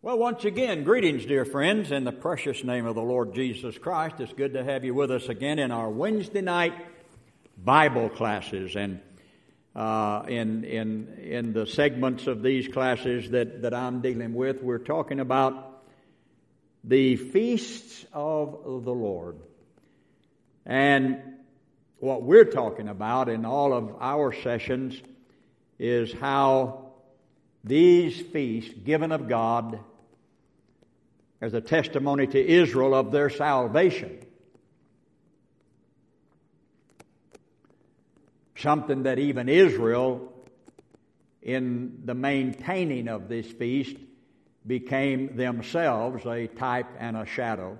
Well, once again, greetings, dear friends, in the precious name of the Lord Jesus Christ. It's good to have you with us again in our Wednesday night Bible classes, and in the segments of these classes that I'm dealing with, we're talking about the feasts of the Lord. And what we're talking about in all of our sessions is how these feasts given of God as a testimony to Israel of their salvation, something that even Israel, in the maintaining of this feast, became themselves a type and a shadow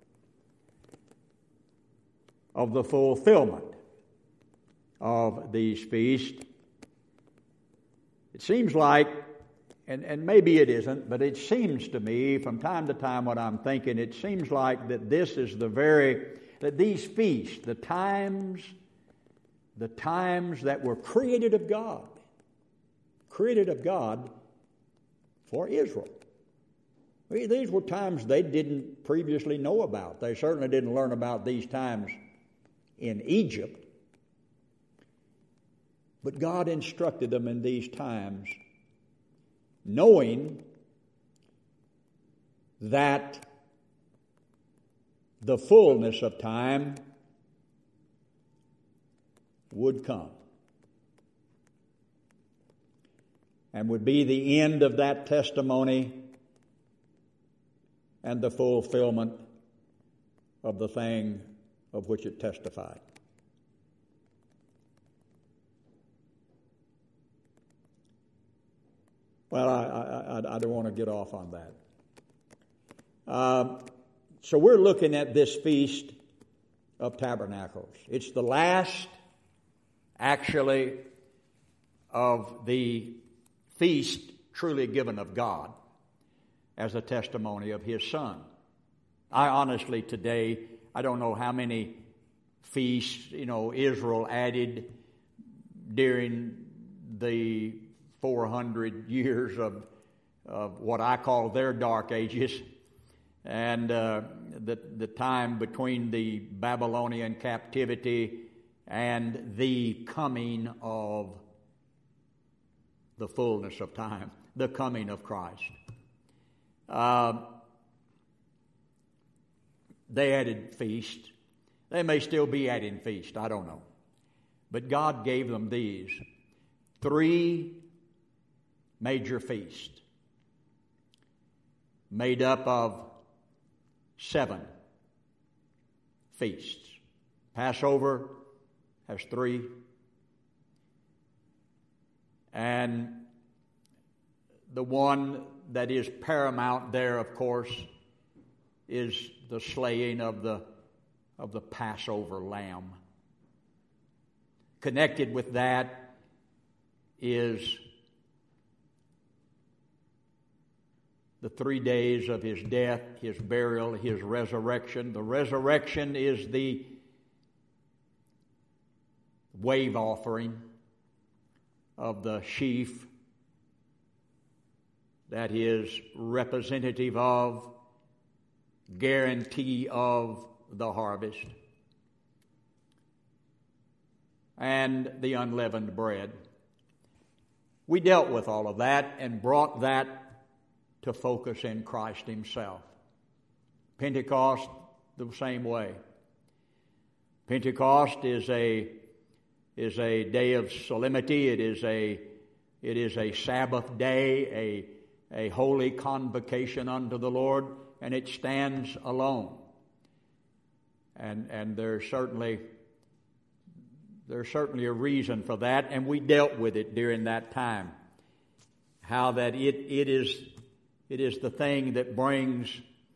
of the fulfillment of these feasts. It seems like, and maybe it isn't, but it seems to me from time to time what I'm thinking, it seems like that this is that these feasts, the times that were created of God for Israel. These were times they didn't previously know about. They certainly didn't learn about these times in Egypt. But God instructed them in these times, knowing that the fullness of time would come and would be the end of that testimony and the fulfillment of the thing of which it testified. Well, I don't want to get off on that. So we're looking at this Feast of Tabernacles. It's the last, actually, of the feast truly given of God as a testimony of His Son. I honestly today, I don't know how many feasts, Israel added during the 400 years of what I call their dark ages, and the time between the Babylonian captivity and the coming of the fullness of time, the coming of Christ. They added feasts. They may still be adding feasts, I don't know. But God gave them these 3 major feasts made up of 7 feasts. Passover has 3. And the one that is paramount there, of course, is the slaying of the Passover lamb. Connected with that is the 3 days of His death, His burial, His resurrection. The resurrection is the wave offering of the sheaf that is representative of, guarantee of the harvest, and the unleavened bread. We dealt with all of that and brought that to focus in Christ Himself. Pentecost, the same way. Pentecost is a day of solemnity. It is a Sabbath day, a holy convocation unto the Lord, and it stands alone. And there's certainly a reason for that, and we dealt with it during that time. How that it is the thing that brings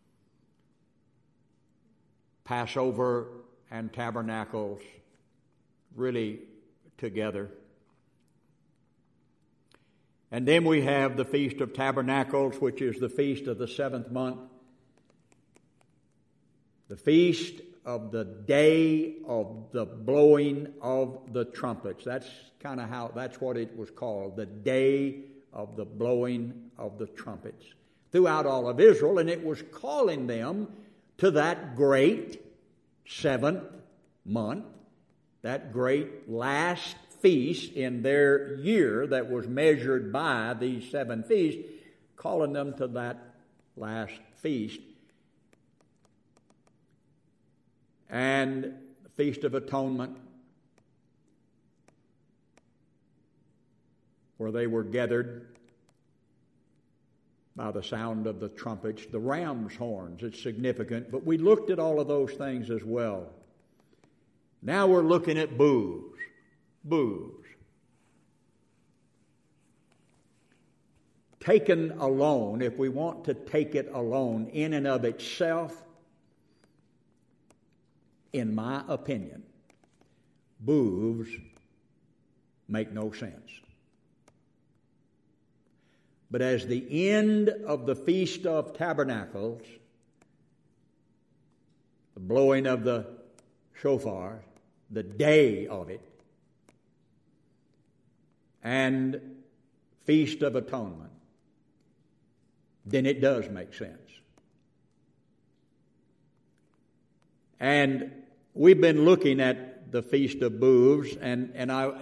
Passover and Tabernacles really together. And then we have the Feast of Tabernacles, which is the feast of the 7th month. The feast of the day of the blowing of the trumpets. That's what it was called, the day of the blowing of the trumpets. throughout all of Israel, and it was calling them to that great seventh month, that great last feast in their year that was measured by these 7 feasts, calling them to that last feast. And the Feast of Atonement, where they were gathered by the sound of the trumpets, the ram's horns. It's significant, but we looked at all of those things as well. Now we're looking at booths. Booths. Taken alone, if we want to take it alone, in and of itself, in my opinion, booths make no sense. But as the end of the Feast of Tabernacles, the blowing of the shofar, the day of it, and Feast of Atonement, then it does make sense. And we've been looking at the Feast of Booths, and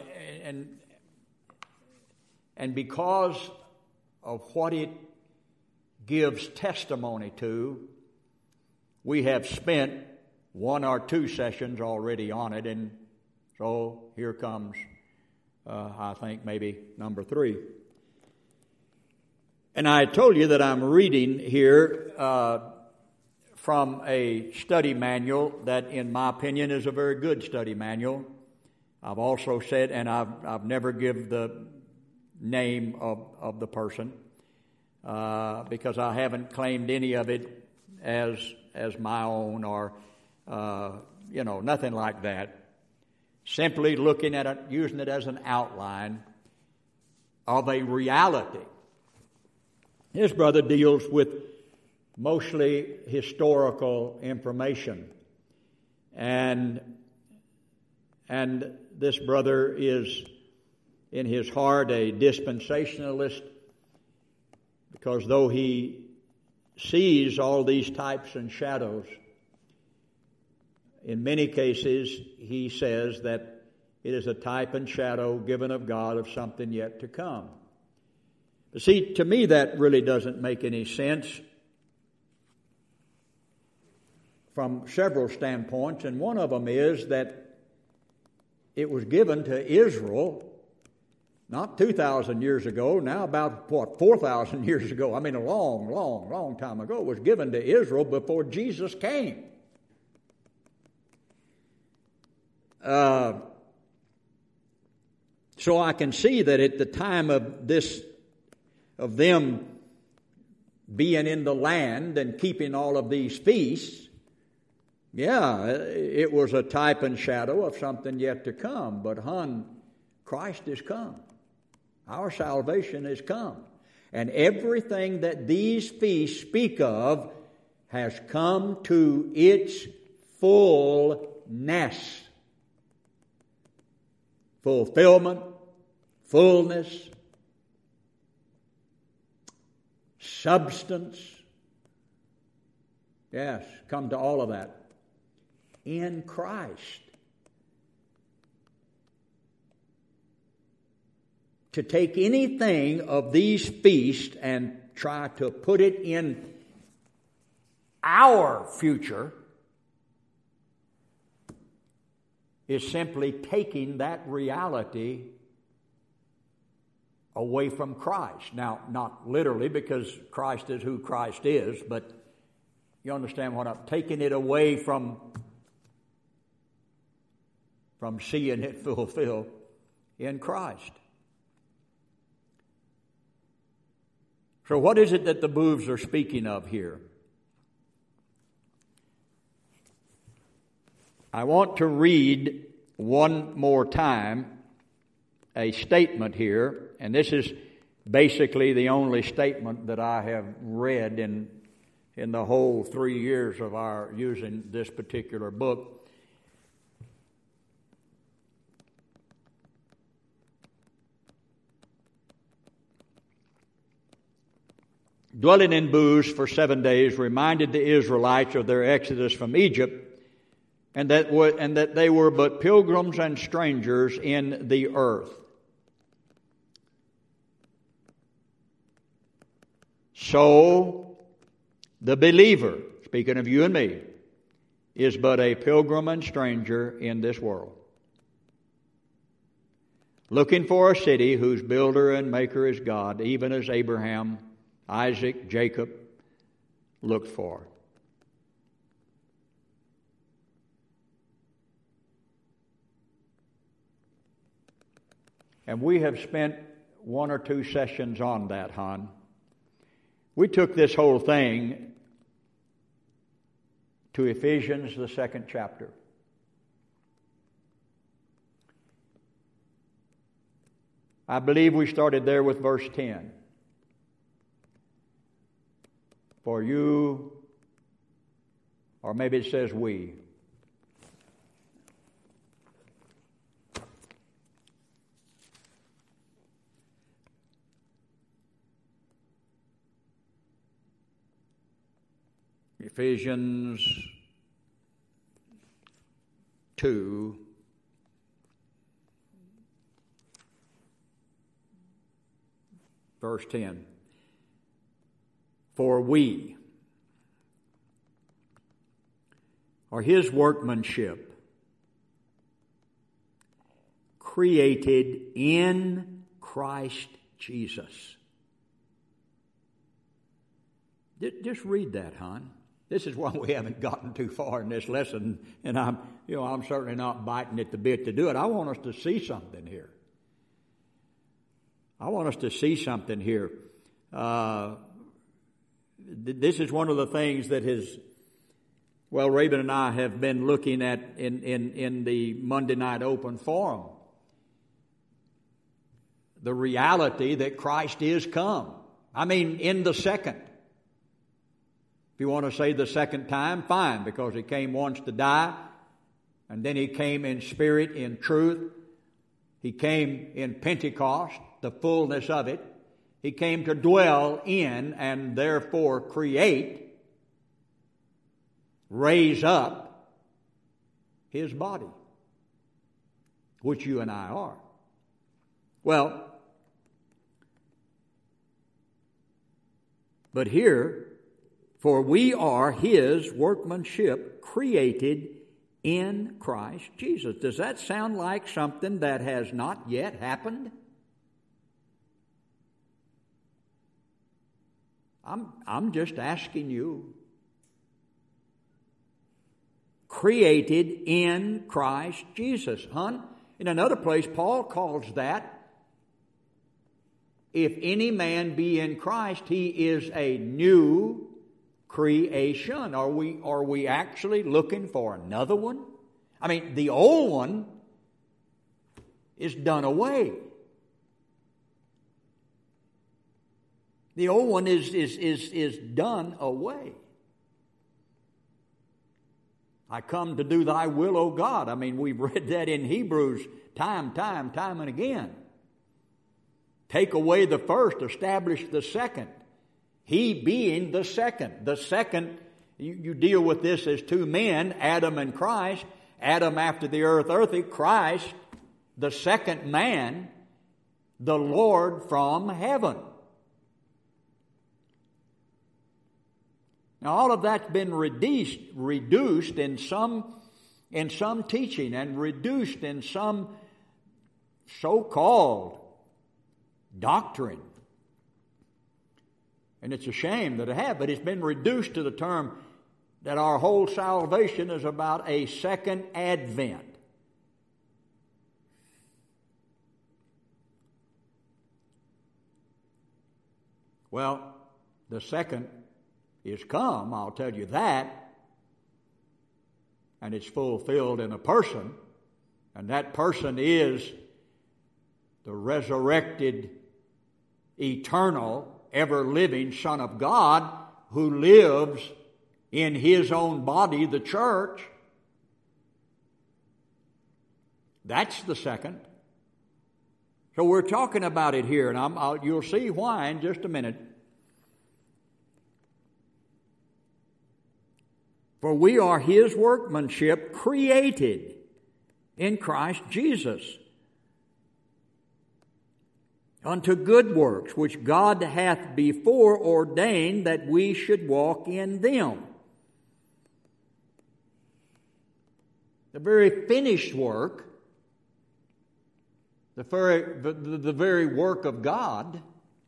because of what it gives testimony to, we have spent 1 or 2 sessions already on it, and so here comes, I think, maybe number 3. And I told you that I'm reading here from a study manual that, in my opinion, is a very good study manual. I've also said, and I've never give the name of the person because I haven't claimed any of it as my own or nothing like that. Simply looking at it, using it as an outline of a reality. This brother deals with mostly historical information, and this brother is in his heart a dispensationalist, because though he sees all these types and shadows, in many cases he says that it is a type and shadow given of God of something yet to come. But see, to me that really doesn't make any sense from several standpoints, and one of them is that it was given to Israel not 2,000 years ago, now about, 4,000 years ago. I mean, a long, long, long time ago. It was given to Israel before Jesus came. So I can see that at the time of them being in the land and keeping all of these feasts, it was a type and shadow of something yet to come. But Christ is come. Our salvation has come. And everything that these feasts speak of has come to its fullness. Fulfillment, fullness, substance. Yes, come to all of that in Christ. To take anything of these feasts and try to put it in our future is simply taking that reality away from Christ. Now, not literally, because Christ is who Christ is, but you understand what I'm taking it away from seeing it fulfilled in Christ. So what is it that the booths are speaking of here? I want to read one more time a statement here, and this is basically the only statement that I have read in the whole 3 years of our using this particular book. dwelling in booths for 7 days, reminded the Israelites of their exodus from Egypt, and that they were but pilgrims and strangers in the earth. So, the believer, speaking of you and me, is but a pilgrim and stranger in this world, looking for a city whose builder and maker is God, even as Abraham, Isaac, Jacob looked for. And we have spent 1 or 2 sessions on that, hon. We took this whole thing to Ephesians, the 2nd chapter. I believe we started there with verse 10. For you, or maybe it says we. Ephesians 2, verse 10. For we are His workmanship, created in Christ Jesus. Just read that, hon. This is why we haven't gotten too far in this lesson, and I'm certainly not biting at the bit to do it. I want us to see something here. This is one of the things that Raven and I have been looking at in the Monday Night Open Forum. The reality that Christ is come. I mean, in the second. If you want to say the second time, fine, because He came once to die, and then He came in spirit, in truth. He came in Pentecost, the fullness of it. He came to dwell in and therefore create, raise up His body, which you and I are. Well, but here, for we are His workmanship, created in Christ Jesus. Does that sound like something that has not yet happened? I'm just asking you. Created in Christ Jesus. Hon, in another place, Paul calls that, if any man be in Christ, he is a new creation. Are we actually looking for another one? I mean, the old one is done away. The old one is done away. I come to do thy will, O God. I mean, we've read that in Hebrews time and again. Take away the first, establish the second. He being the second. The second, you deal with this as two men, Adam and Christ. Adam after the earthy, Christ, the second man, the Lord from heaven. Now all of that's been reduced in some teaching and reduced in some so-called doctrine. And it's a shame that it has, but it's been reduced to the term that our whole salvation is about a second advent. Well, the second is come, I'll tell you that, and it's fulfilled in a person, and that person is the resurrected, eternal, ever-living Son of God who lives in His own body, the church. That's the second. So we're talking about it here, and you'll see why in just a minute. For we are His workmanship, created in Christ Jesus unto good works, which God hath before ordained that we should walk in them. The very finished work, the very work of God,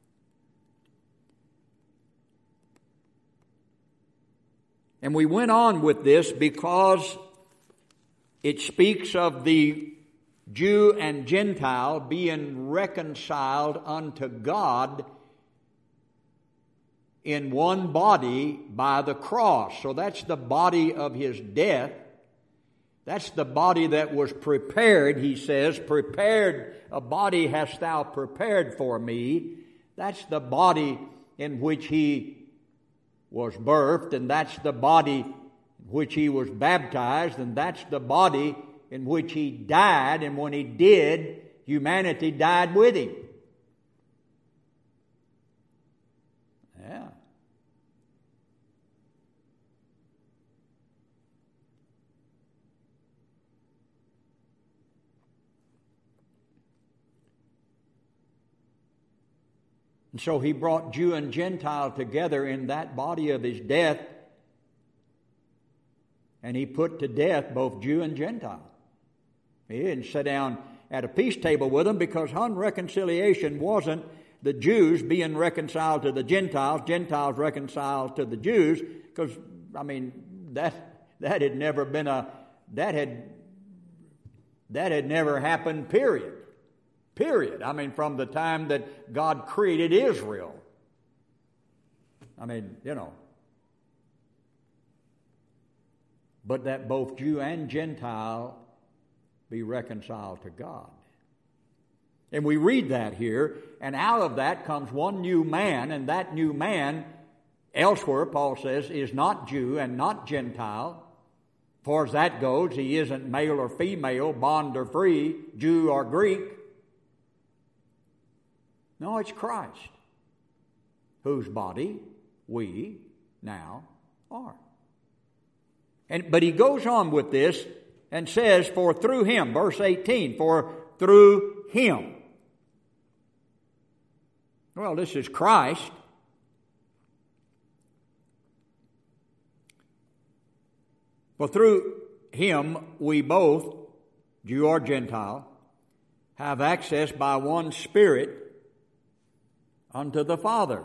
and we went on with this because it speaks of the Jew and Gentile being reconciled unto God in one body by the cross. So that's the body of His death. That's the body that was prepared, He says. Prepared, a body hast thou prepared for me. That's the body in which He was birthed, and that's the body in which He was baptized, and that's the body in which He died, and when He did, humanity died with Him. Yeah. And so He brought Jew and Gentile together in that body of His death, and He put to death both Jew and Gentile. He didn't sit down at a peace table with them, because reconciliation wasn't the Jews being reconciled to the Gentiles, Gentiles reconciled to the Jews, because, that had never been that had never happened, period. From the time that God created Israel. But that both Jew and Gentile be reconciled to God. And we read that here, and out of that comes one new man, and that new man, elsewhere, Paul says, is not Jew and not Gentile. As far as that goes, he isn't male or female, bond or free, Jew or Greek. No, it's Christ, whose body we now are. But he goes on with this and says, for through Him, verse 18, for through Him. Well, this is Christ. For through Him we both, Jew or Gentile, have access by one Spirit unto the Father.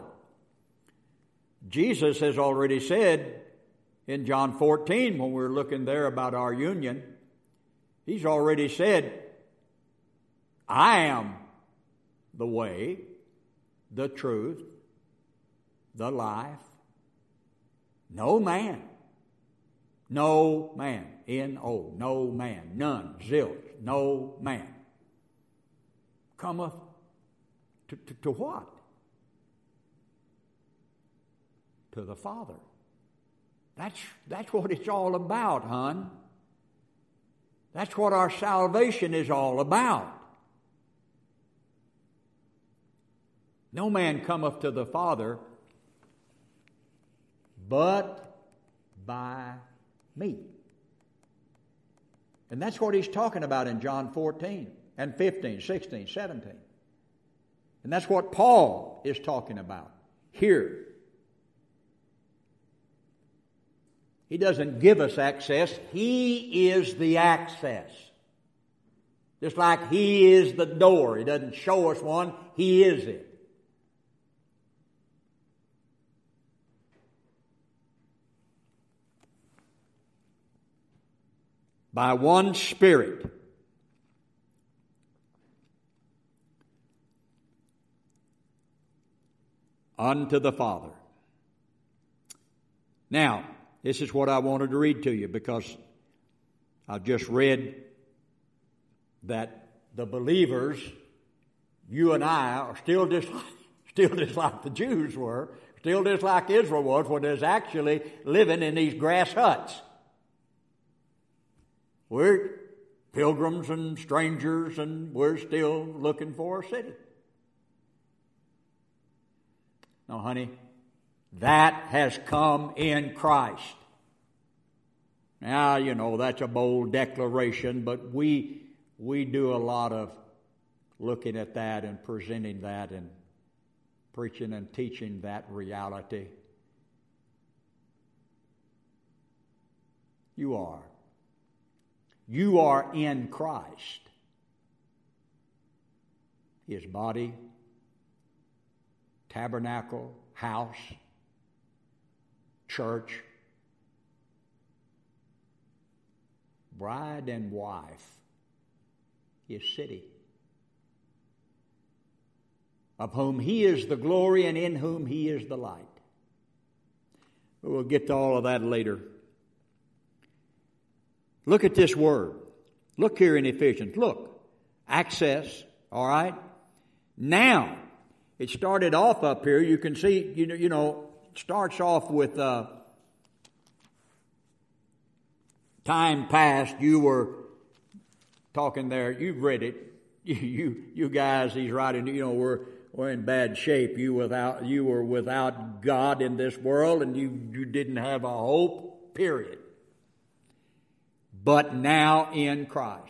Jesus has already said in John 14, when we're looking there about our union, He's already said, I am the way, the truth, the life. No man, N-O, no man, none, zilch, no man cometh to what? To the Father. That's what it's all about, hon. That's what our salvation is all about. No man cometh to the Father but by me. And that's what he's talking about in John 14 and 15, 16, 17. And that's what Paul is talking about here. He doesn't give us access. He is the access. Just like He is the door. He doesn't show us one. He is it. By one Spirit. Unto the Father. Now, this is what I wanted to read to you, because I've just read that the believers, you and I, are still just like the Jews were, still just like Israel was when they was actually living in these grass huts. We're pilgrims and strangers, and we're still looking for a city. No, honey, that has come in Christ. Now, that's a bold declaration, but we do a lot of looking at that and presenting that and preaching and teaching that reality. You are. You are in Christ. His body, tabernacle, house, church, bride and wife, His city, of whom He is the glory and in whom He is the light. We'll get to all of that later. Look at this word. Look here in Ephesians. Look. Access. All right. Now, it started off up here. You can see, it starts off with time past. You were talking there. You've read it. You guys, he's writing, we're in bad shape. You were without God in this world, and you didn't have a hope, period. But now in Christ.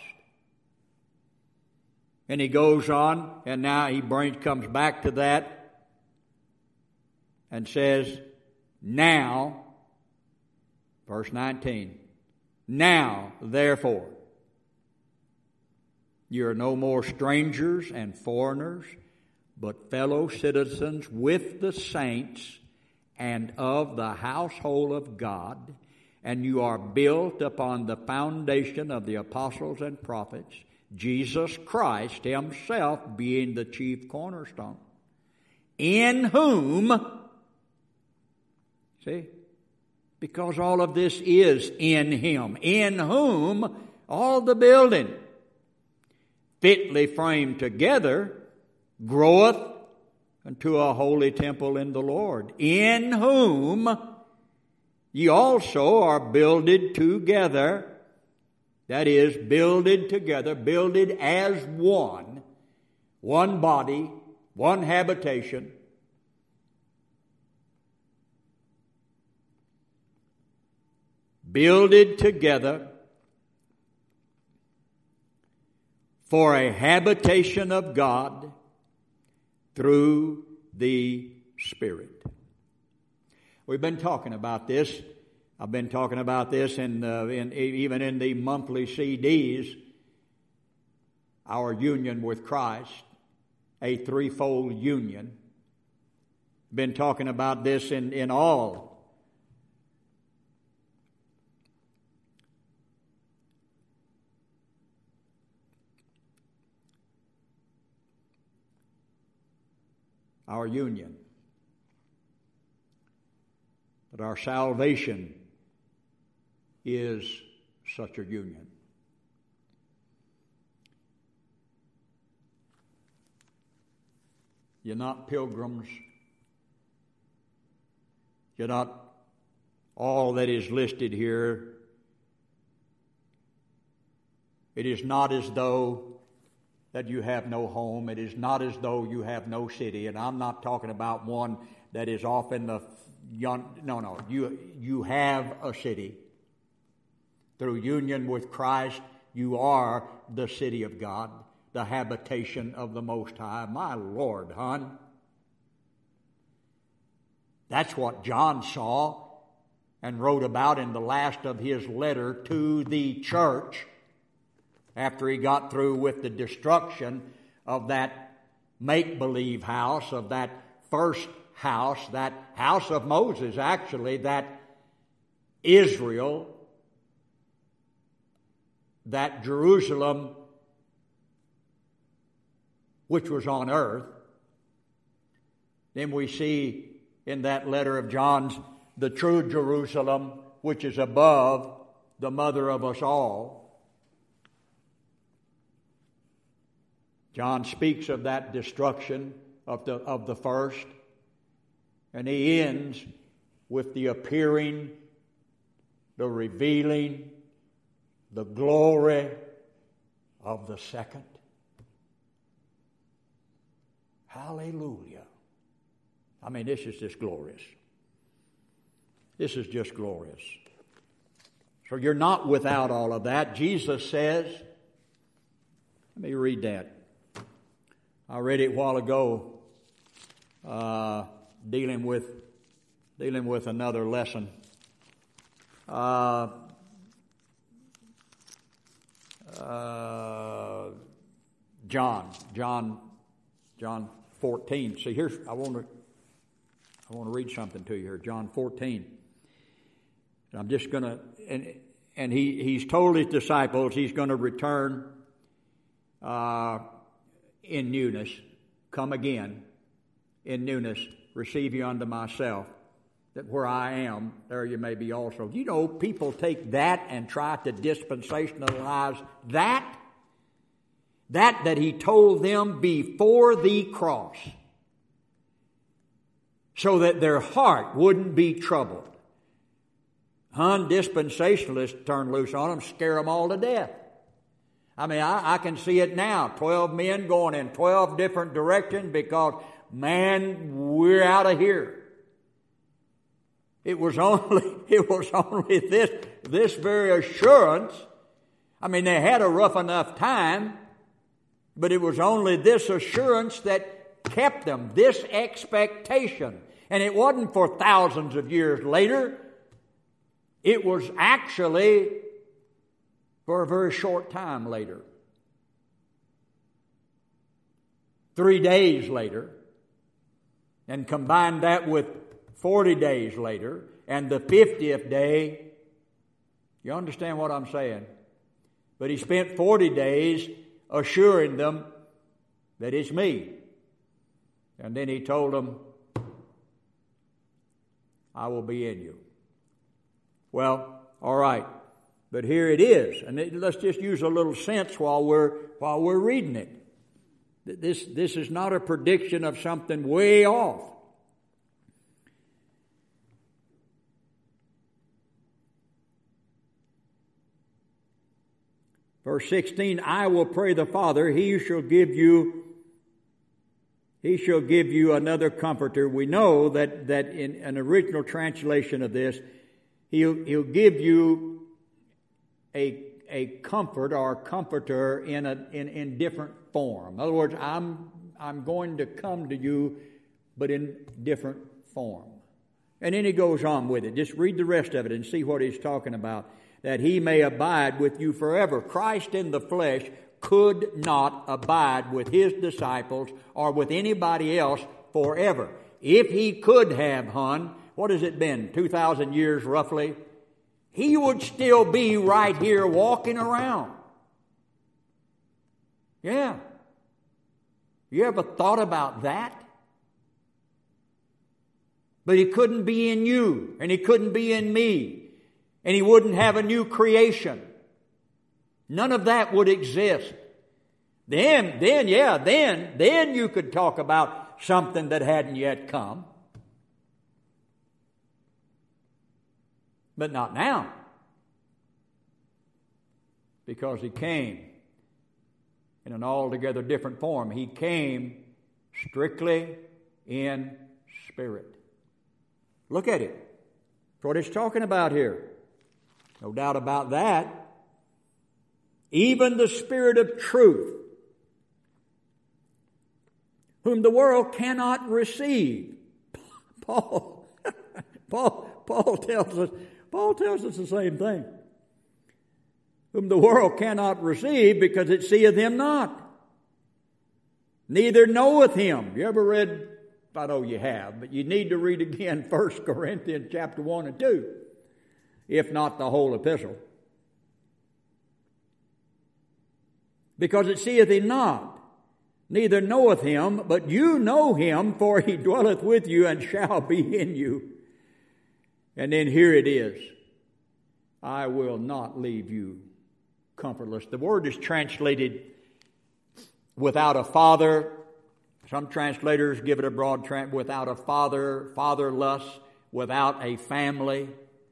And he goes on, and now he comes back to that and says, now, verse 19, now, therefore, you are no more strangers and foreigners, but fellow citizens with the saints and of the household of God, and you are built upon the foundation of the apostles and prophets, Jesus Christ Himself being the chief cornerstone, in whom, see, because all of this is in Him, in whom all the building, fitly framed together, groweth unto a holy temple in the Lord, in whom ye also are builded together, that is, builded together, builded as one body, one habitation, builded together for a habitation of God through the Spirit. We've been talking about this. I've been talking about this even in the monthly CDs. Our union with Christ, a threefold union. Been talking about this in all. Our union. But our salvation is such a union. You're not pilgrims. You're not all that is listed here. It is not as though that you have no home. It is not as though you have no city. And I'm not talking about one that is off in the no. You have a city. Through union with Christ, you are the city of God, the habitation of the Most High. My Lord, hon. That's what John saw and wrote about in the last of his letter to the church after he got through with the destruction of that make-believe house, of that first house, that house of Moses, actually, that Israel, that Jerusalem, which was on earth. Then we see in that letter of John's the true Jerusalem, which is above, the mother of us all. John speaks of that destruction of the first, and he ends with the appearing, the revealing, the glory of the second. Hallelujah. I mean, this is just glorious. This is just glorious. So you're not without all of that. Jesus says, let me read that. I read it a while ago, dealing with another lesson. John 14. See, here's I want to read something to you here. John 14. And I'm just going to, and he's told his disciples he's going to return in newness, come again in newness, receive you unto myself, that where I am, there you may be also. You know, people take that and try to dispensationalize that he told them before the cross, so that their heart wouldn't be troubled. Dispensationalists turn loose on them, scare them all to death. I mean, I can see it now. 12 men going in 12 different directions because, man, we're out of here. It was only this very assurance. I mean, they had a rough enough time, but it was only this assurance that kept them, this expectation. And it wasn't for thousands of years later. It was actually for a very short time later. 3 days later, and combine that with 40 days later, and the 50th day. You understand what I'm saying? But he spent 40 days assuring them that it's me. And then he told them, I will be in you. Well, all right. But here it is. And let's just use a little sense while we're reading it. This is not a prediction of something way off. Verse 16, I will pray the Father, He shall give you another comforter. We know that in an original translation of this, He'll give you a comfort or a comforter in different form. In other words, I'm going to come to you, but in different form. And then he goes on with it. Just read the rest of it and see what he's talking about. That he may abide with you forever. Christ in the flesh could not abide with his disciples or with anybody else forever. If he could have, what has it been, 2,000 years roughly? He would still be right here walking around. Yeah. You ever thought about that? But he couldn't be in you, and he couldn't be in me. And he wouldn't have a new creation. None of that would exist. Then you could talk about something that hadn't yet come. But not now. Because he came in an altogether different form. He came strictly in spirit. Look at it. That's what it's talking about here. No doubt about that. Even the Spirit of truth, whom the world cannot receive. Paul tells us the same thing. Whom the world cannot receive because it seeth him not. Neither knoweth him. You ever read, I know you have, but you need to read again 1 Corinthians chapter 1 and 2. If not the whole epistle. Because it seeth him not, neither knoweth him, but you know him, for he dwelleth with you and shall be in you. And then here it is. I will not leave you comfortless. The word is translated without a father. Some translators give it a broad without a father, fatherless, without a family,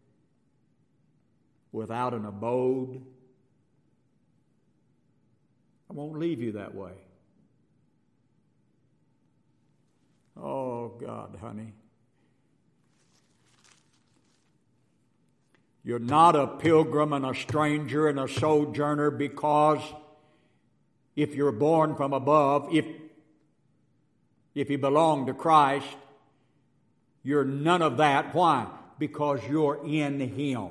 without an abode. I won't leave you that way. Oh, God, honey. You're not a pilgrim and a stranger and a sojourner, because if you're born from above, if you belong to Christ, you're none of that. Why? Because you're in Him.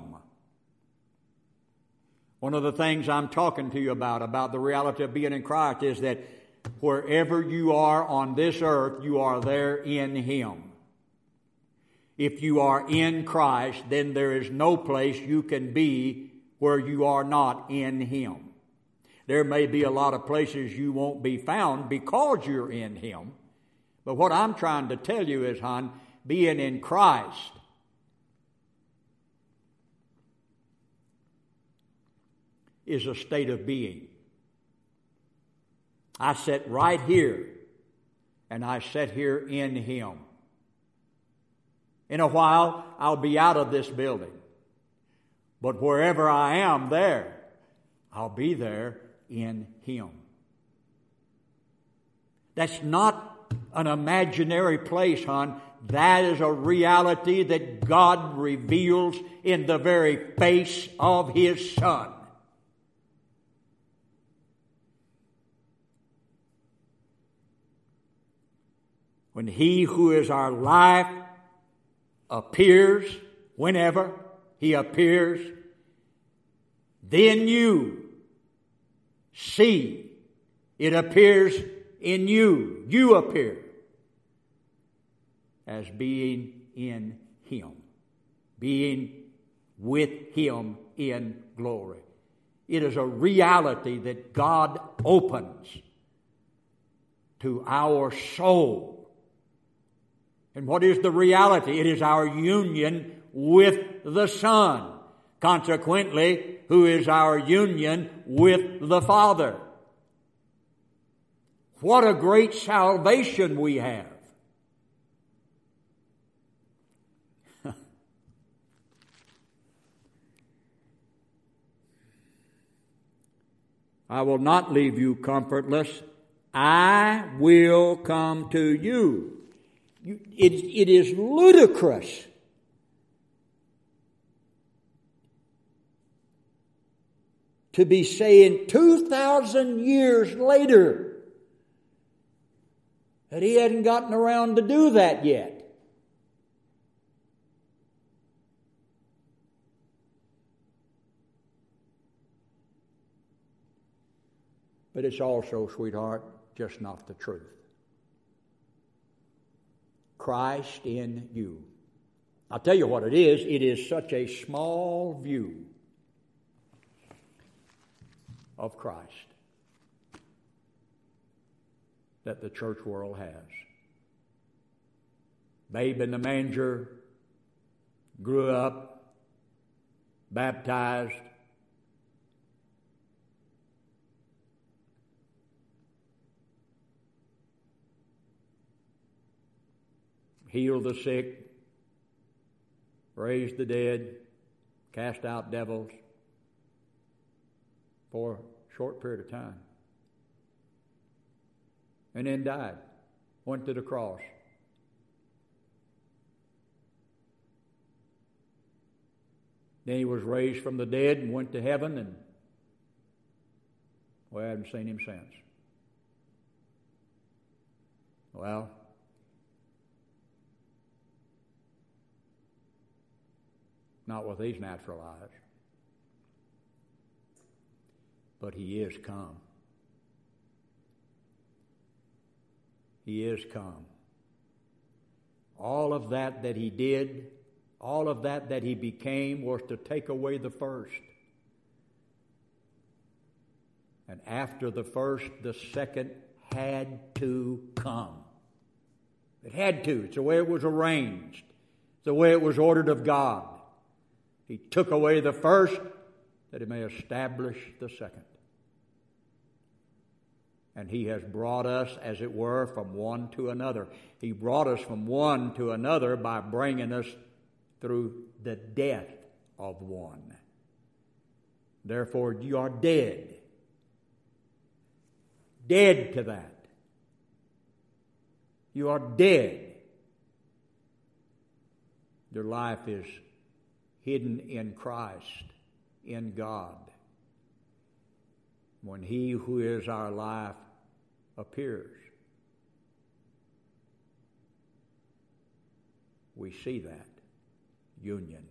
One of the things I'm talking to you about the reality of being in Christ, is that wherever you are on this earth, you are there in Him. If you are in Christ, then there is no place you can be where you are not in Him. There may be a lot of places you won't be found because you're in Him. But what I'm trying to tell you is, hon, being in Christ is a state of being. I sit right here, and I sit here in Him. In a while, I'll be out of this building. But wherever I am there, I'll be there in Him. That's not an imaginary place, hon. That is a reality that God reveals in the very face of His Son. When He who is our life appears, whenever He appears, then you see it appears in you. You appear as being in Him, being with Him in glory. It is a reality that God opens to our soul. And what is the reality? It is our union with the Son. Consequently, who is our union with the Father. What a great salvation we have. I will not leave you comfortless. I will come to you. It is ludicrous to be saying 2,000 years later that He hadn't gotten around to do that yet. But it's also, sweetheart, just not the truth. Christ in you. I'll tell you what it is. It is such a small view of Christ that the church world has. Babe in the manger, grew up, baptized, healed the sick, raised the dead, cast out devils for a short period of time. And then died, went to the cross. Then He was raised from the dead and went to heaven, and I haven't seen Him since. Well, not with these natural eyes. But He is come. He is come. All of that He did, all of that He became, was to take away the first. And after the first, the second had to come. It had to. It's the way it was arranged. It's the way it was ordered of God. He took away the first that He may establish the second. And He has brought us, as it were, from one to another. He brought us from one to another by bringing us through the death of one. Therefore, you are dead. Dead to that. You are dead. Your life is hidden in Christ, in God. When He who is our life appears, we see that union.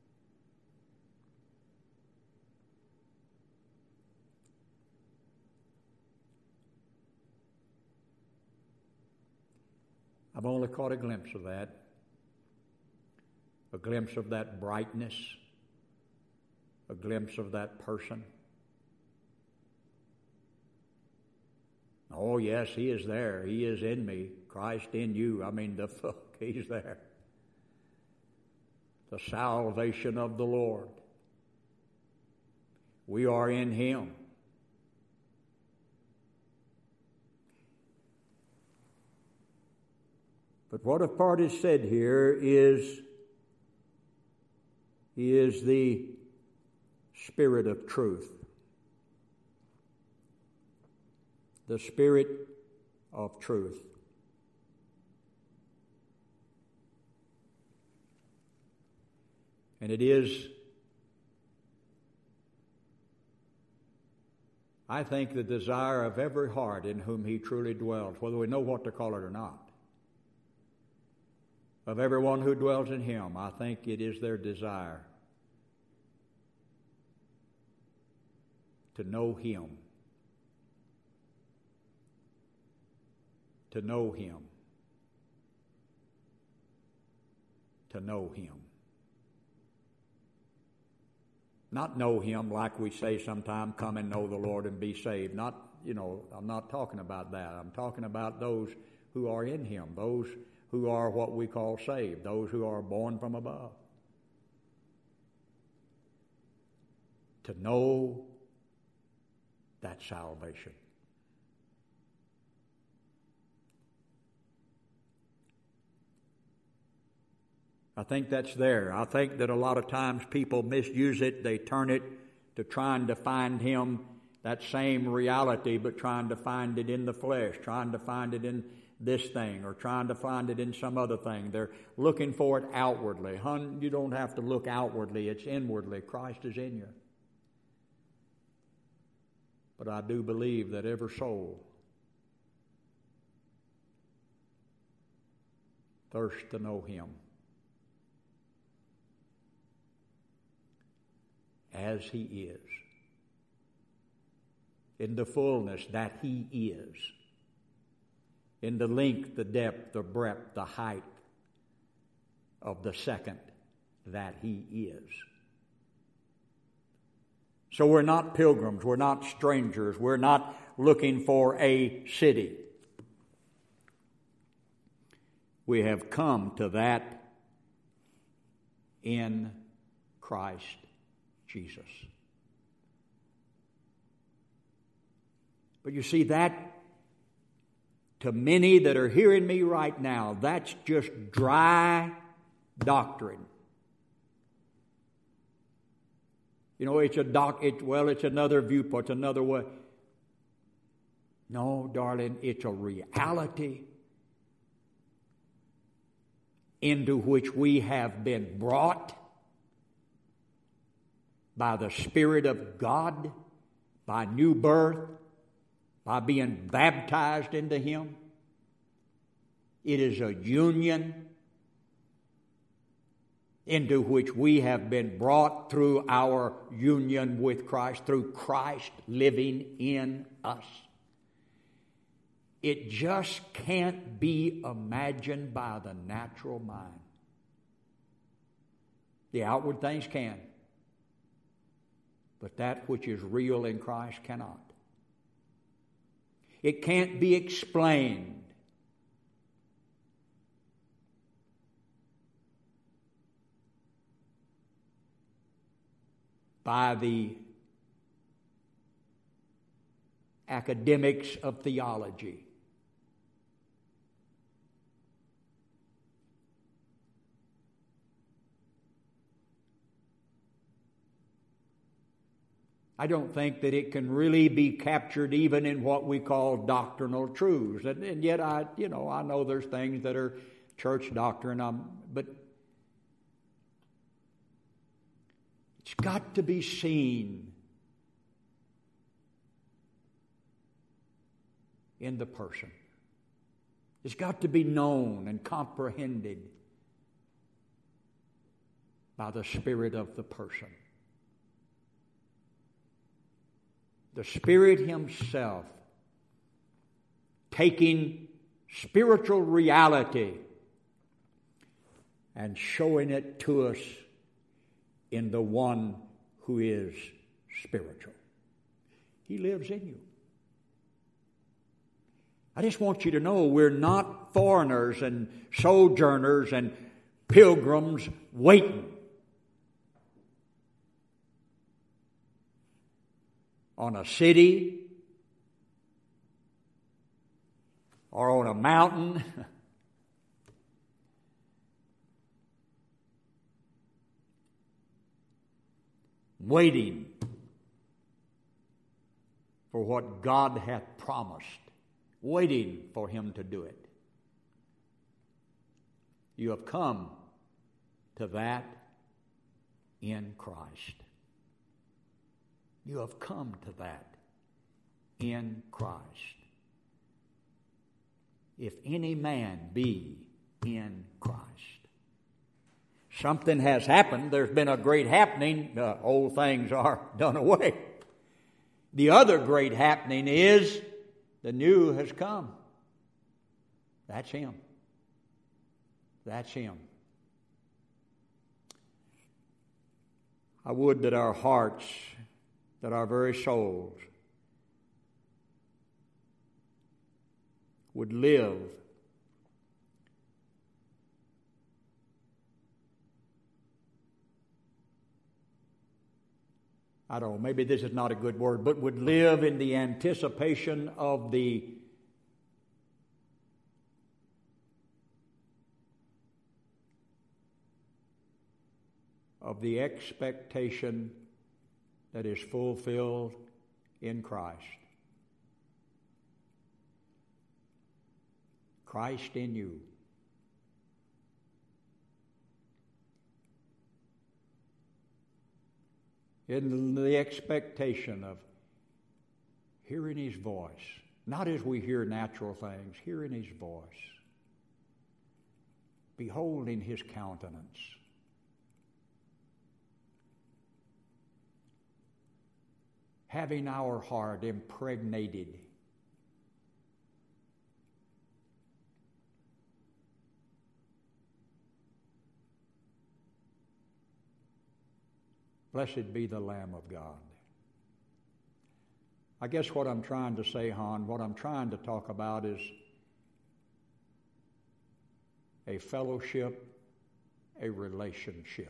I've only caught a glimpse of that, a glimpse of that brightness, a glimpse of that person. Oh, yes, He is there. He is in me. Christ in you. I mean, He's there. The salvation of the Lord. We are in Him. But what a part is said here is the Spirit of truth. The Spirit of truth. And it is, I think, the desire of every heart in whom He truly dwells, whether we know what to call it or not. Of everyone who dwells in Him, I think it is their desire to know Him. To know Him. To know Him. Not know Him like we say sometimes, come and know the Lord and be saved. I'm not talking about that. I'm talking about those who are in Him, those who are what we call saved, those who are born from above. To know that salvation. I think that's there. I think that a lot of times people misuse it. They turn it to trying to find Him, that same reality, but trying to find it in the flesh, trying to find it in this thing, or trying to find it in some other thing. They're looking for it outwardly. You don't have to look outwardly. It's inwardly. Christ is in you. But I do believe that every soul thirsts to know Him as He is, in the fullness that He is, in the length, the depth, the breadth, the height of the second that He is. So we're not pilgrims, we're not strangers, we're not looking for a city. We have come to that in Christ Jesus. But you see, that, to many that are hearing me right now, that's just dry doctrine. It's another viewpoint, it's another way. No, darling, it's a reality into which we have been brought by the Spirit of God, by new birth, by being baptized into Him. It is a union into which we have been brought through our union with Christ, through Christ living in us. It just can't be imagined by the natural mind. The outward things can, but that which is real in Christ cannot. It can't be explained. By the academics of theology. I don't think that it can really be captured even in what we call doctrinal truths. And yet I know there's things that are church doctrine, but got to be seen in the person. It's got to be known and comprehended by the Spirit of the person. The Spirit Himself taking spiritual reality and showing it to us in the one who is spiritual. He lives in you. I just want you to know we're not foreigners and sojourners and pilgrims waiting on a city or on a mountain. Waiting for what God hath promised. Waiting for Him to do it. You have come to that in Christ. You have come to that in Christ. If any man be in Christ. Something has happened. There's been a great happening. Old things are done away. The other great happening is the new has come. That's Him. That's Him. I would that our hearts, that our very souls would live I don't know, maybe this is not a good word, but would live in the anticipation of the expectation that is fulfilled in Christ. Christ in you. In the expectation of hearing His voice, not as we hear natural things, hearing His voice, beholding His countenance, having our heart impregnated Blessed be the Lamb of God. I guess what I'm trying to say, Hon, what I'm trying to talk about is a fellowship, a relationship.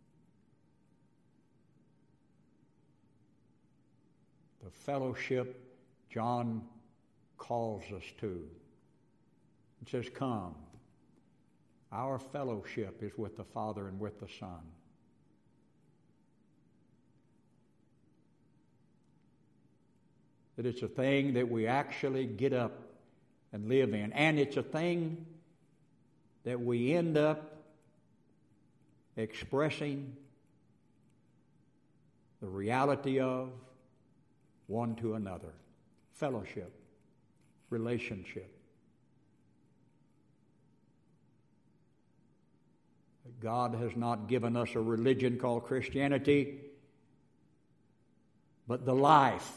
The fellowship John calls us to. It says, come. Our fellowship is with the Father and with the Son. That it's a thing that we actually get up and live in. And it's a thing that we end up expressing the reality of one to another. Fellowship, relationship. God has not given us a religion called Christianity, but the life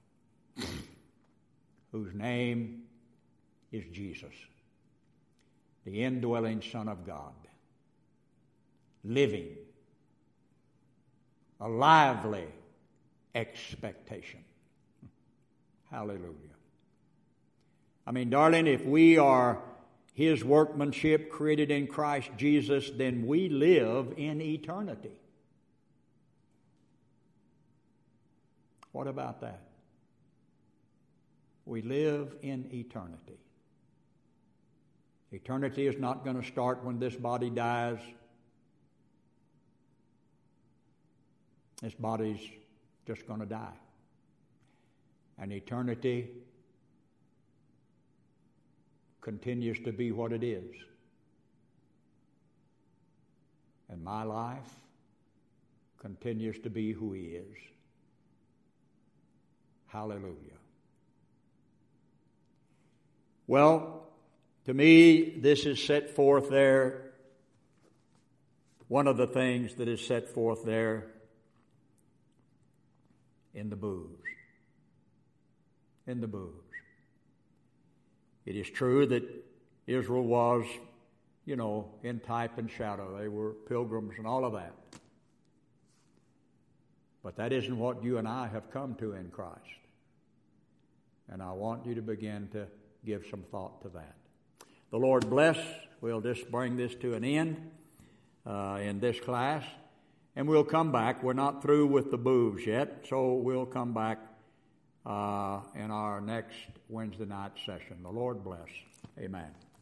whose name is Jesus, the indwelling Son of God, living a lively expectation. Hallelujah. I mean, darling, if we are His workmanship created in Christ Jesus, then we live in eternity. What about that? We live in eternity. Eternity is not going to start when this body dies. This body's just going to die. And eternity continues to be what it is. And my life continues to be who He is. Hallelujah. Well, to me, this is set forth there. One of the things that is set forth there in the booths. In the booths. It is true that Israel was, in type and shadow. They were pilgrims and all of that. But that isn't what you and I have come to in Christ. And I want you to begin to give some thought to that. The Lord bless. We'll just bring this to an end in this class. And we'll come back. We're not through with the booths yet, so we'll come back in our next Wednesday night session. The Lord bless. Amen.